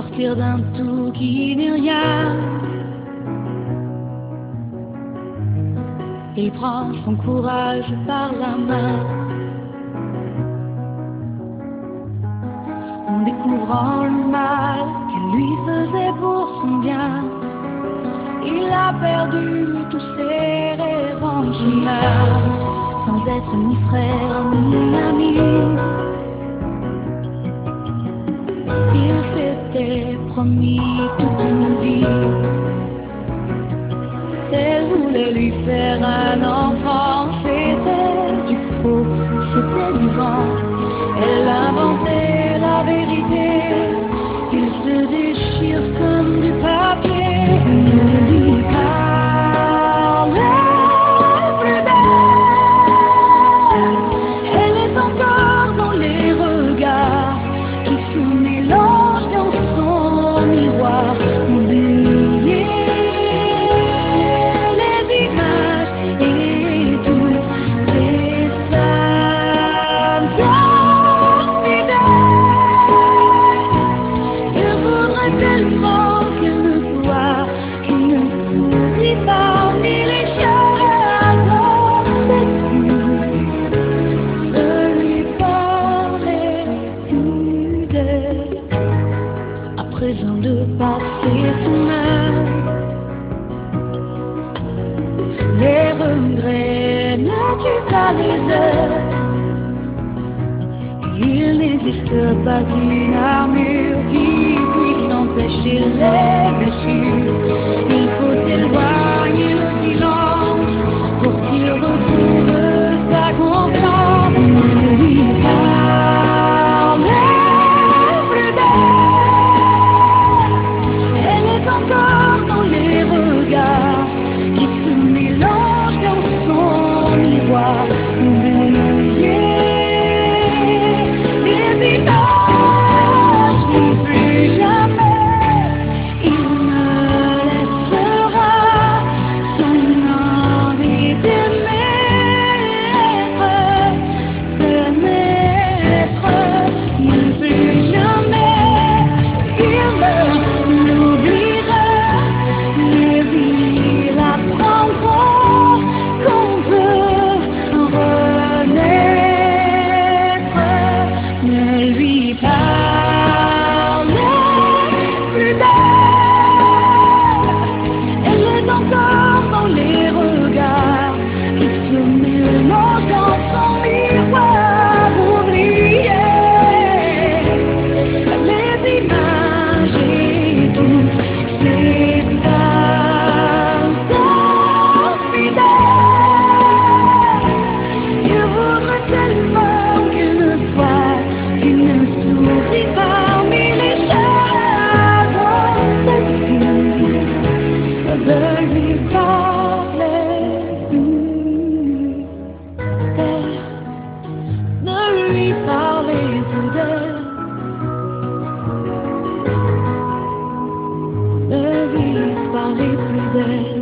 sortir d'un tout qui n'est rien. Il prend son courage par la main, en découvrant le mal qu'elle lui faisait pour son bien. Il a perdu tous ses rêves en chemin, sans être ni frère ni ami. Il s'était promis toute une vie. Elle voulait lui faire un enfant. C'était du faux, c'était du vent. Elle inventait la vérité. Il se déchire comme du papier. Ne lui parlait plus belle. Elle est encore dans les regards qui se mélangent dans son miroir. Oubliez les images et tous ces femmes infidèles. Il voudrait tellement qu'elle ne soit, qu'elle ne sourit parmi les chagrins. Cette fille ne lui parlait plus d'elle. À présent de passer son âme, les regrets ne tuent pas les heures. Il n'existe pas une armure qui puisse empêcher les blessures. Il faut éloigner le silence pour qu'il retrouve sa confiance. Ne lui parlez plus d'elle. Elle est encore dans les regards qui se mélangent dans son miroir. Oubliez les images, ni plus jamais il ne laissera son envie de naître, ni plus jamais il ne l'oubliera. Mais il apprendra qu'on peut renaître. Ne lui parlez plus d'elle. Elle est encore dans les regards qui se mélangent dans son miroir. Oubliez les images et tous ces femmes infidèles. Il voudrait tellement qu'elle ne soit, qu'elle ne sourit parmi les chagrins. Cette fille ne lui parlait plus d'elle. Ne lui parlez plus d'elle. Ne lui parlez plus d'elle.